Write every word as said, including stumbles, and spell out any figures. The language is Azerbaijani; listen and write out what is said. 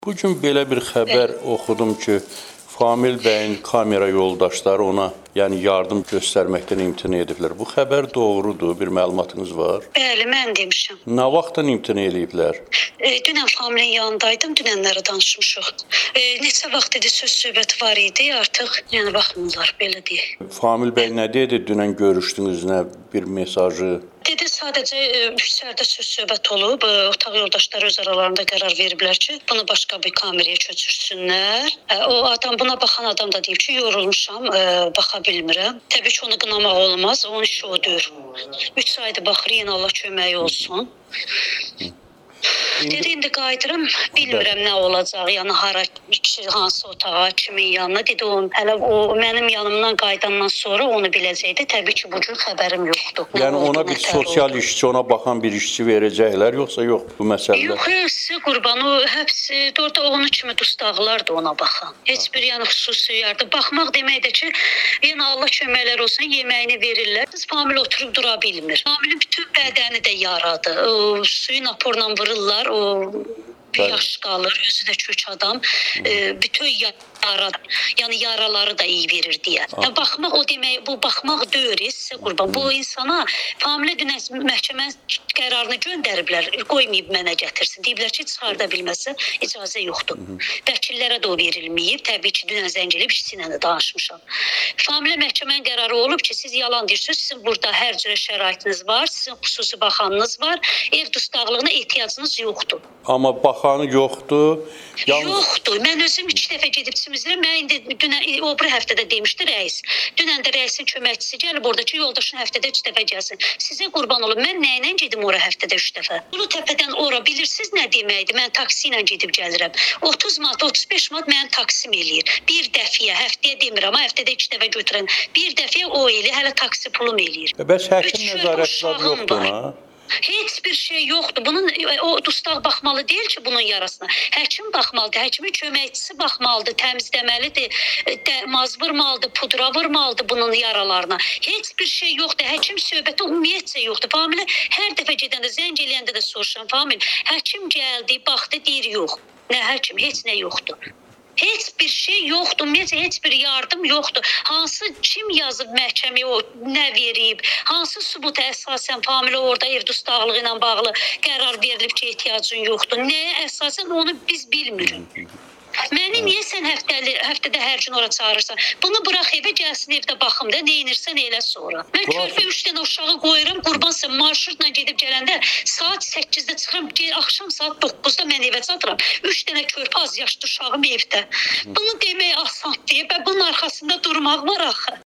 Bugün belə bir xəbər oxudum ki, Famil bəyin kamera yoldaşları ona, yəni yardım göstərməkdən imtina ediblər. Bu xəbər doğrudur, bir məlumatınız var? Bəli, mən demişəm. Nə vaxtdan imtina ediblər? E, dünən Familin yanındaydım, dünənləri danışmışıq. E, neçə vaxt idi söz söhbət var idi, artıq yəni baxmırlar, belə deyək. Famil bəy nə dedi, dünən görüşdünüz, nə bir mesajı? Dedi, sadəcə e, içəridə söz söhbət olub, e, otaq yoldaşları öz aralarında qərar veriblər ki, bunu başqa bir kameraya köçürsünlər. E, o adam, buna baxan adam da deyib ki, yorulmuşam, e, baxa bilmirəm. Təbii ki, onu qınamaq olmaz, onun işi odur. Üç aydır baxır, yenə Allah köməyi olsun. Dedi, indi qayıdıram, bilmirəm nə olacaq, yəni hara, hansı otağa, kimin yanına. Dedi, o, hələ o mənim yanımdan qayıdandan sonra onu biləcəkdi. Təbii ki, bu cür xəbərim yoxdur. Yəni ona bir sosial işçi, ona baxan bir işçi verəcəklər, yoxsa yox bu məsələdə? Yox, hepsi qurban, o hepsi, orada onun kimi dustaqlar da ona baxan. Heç bir yəni xüsusi yerdə baxmaq deməkdir ki, yəni Allah köməklər olsun, yeməyini verirlər. Biz Famil oturub dura bilmir. Familin bütün bədəni də yaradı. O, suyun aporla vururlar, o bir yaş qalır, özü də kök adam. E, bütün yara, yəni yaraları da iyi verir deyə. Yəni, baxmaq o demək, bu baxmaq deyil, sizə qurban. Bu insana Familə dünən məhkəmənin qərarını göndəriblər, qoymayıb mənə gətirsin. Deyiblər ki, çıxarda bilməsə icazə yoxdur. Vəkillərə də o verilməyib. Təbii ki, dünən zəng edib işçi ilə də danışmışam. Familə məhkəmənin qərarı olub ki, siz yalan deyirsiniz, sizin burada hər cürə şəraitiniz var, sizin xüsusi baxanınız var, ev dustaqlığına ehtiyacınız yoxdur. Amma baxanı yoxdur. Yalnız... Yoxdur. Mən özüm üç dəfə gedib çimizdirəm. Mən indi dünən, o bir həftədə demişdi rəis. Dünən də rəisin köməkçisi gəlib orada ki, yoldaşın həftədə üç dəfə gəlsin. Sizə qurban olum, mən nə ilə gedim ora həftədə üç dəfə? Bunu təpədən ora bilirsiniz nə deməkdir? Mən taksi ilə gedib gəlirəm. otuz manat, otuz beş manat mənim taksim eləyir. Bir dəfiyə, həftəyə demirəm, amma həftədə üç dəfə götürən. Bir dəfiyə o eləyir, hələ taksi pulum eləyir. Bəs həkim nəzarətçiləri yoxdur ha? Heç bir şey yoxdur. Bunun o dustaq baxmalı deyil ki, bunun yarasına. Həkim baxmalıdır, həkimin köməkçisi baxmalıdır, təmizləməlidir, dəmaz vurmalıdır, pudra vurmalıdır bunun yaralarına. Heç bir şey yoxdur. Həkim söhbəti ümumiyyətcə yoxdur. Familə hər dəfə gedəndə, zəng eləyəndə də soruşuram, Famil, həkim gəldi, baxdı, deyir yox. Nə həkim, heç nə yoxdur. Heç bir şey yoxdur, ümumiyyətcə heç bir yardım yoxdur. Hansı, kim yazıb məhkəməyə, o nə verib, hansı sübuta əsasən Familə orada ev dustaqlığı ilə bağlı qərar verilib ki, ehtiyacın yoxdur. Nəyə əsasən onu biz bilmirik. Məni niyə sən həftəli, həftədə hər gün ora çağırırsan? Bunu burax evə, gəlsin evdə baxım da, nə inirsən elə sonra. Mən körpə üç dənə uşağı qoyuram, qurbansın, marşrutla gedib gələndə saat səkkizdə çıxıram, axşam saat doqquzda mən evə çatıram. üç dənə körpə az yaşlı uşağım evdə. Bunu demək asan deyə, bunun arxasında durmaq var axı.